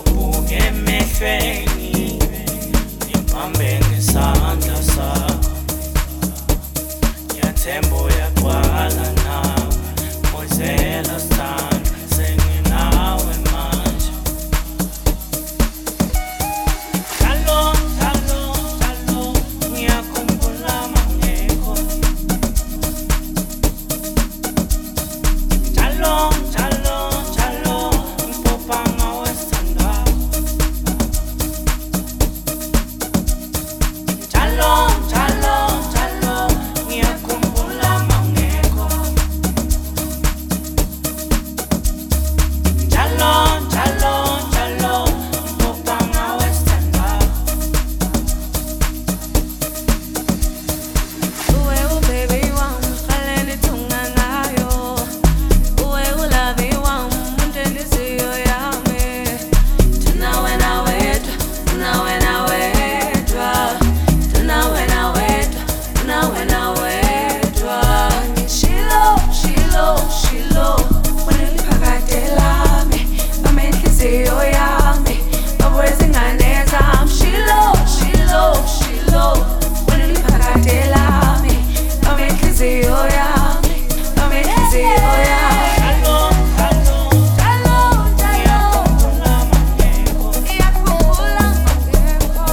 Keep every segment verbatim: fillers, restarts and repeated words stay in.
ngizobuka emehlweni ngibambe ngesandla sakho ngiyathemba uyagcwala nawe moyizela sithando senginawe manje Jalo jalo jalo ngiyakhumbula mangekho Jalo jalo jalo ngipopha ngawe sithando Jalo jalo jalo ngiyakhumbula mangekho Jalo jalo jalo ngipopha ngawe sithando Uwe ubaby wami khaleni tunganayo Uwe ulavi wami umuntu enhliziyo yami Thina wena wedwa, thina wena wedwa Thina wena wedwa, thina wena wedwa Shilo, shilo, shilo Wena liphakade lami Bamba inhliziyo yami Bamba izingane zami Shilo, shilo, shilo Wena liphakade lami Bamba inhliziyo yami Bamba inhliziyo yami Jalo jalo Jalo, jalo ngiyakhumbula mangekho Iyakhumbula mangekho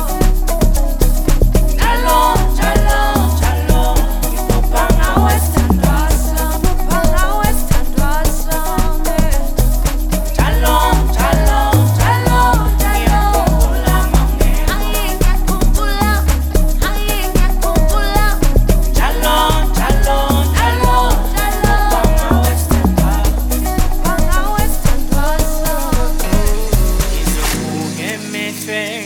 Jalo jalo jalo ngipopha ngawe sithando Ngipopha ngawe sithandwa sami Jalo jalo jalo ngiyakhumbula mangekho Ngiyakhumbula, ngiyakhumbula Jalo jalo jalo ngipopha ngawe sithando Ngipopha ngawe sithandwa sami ngizobuka emehlweni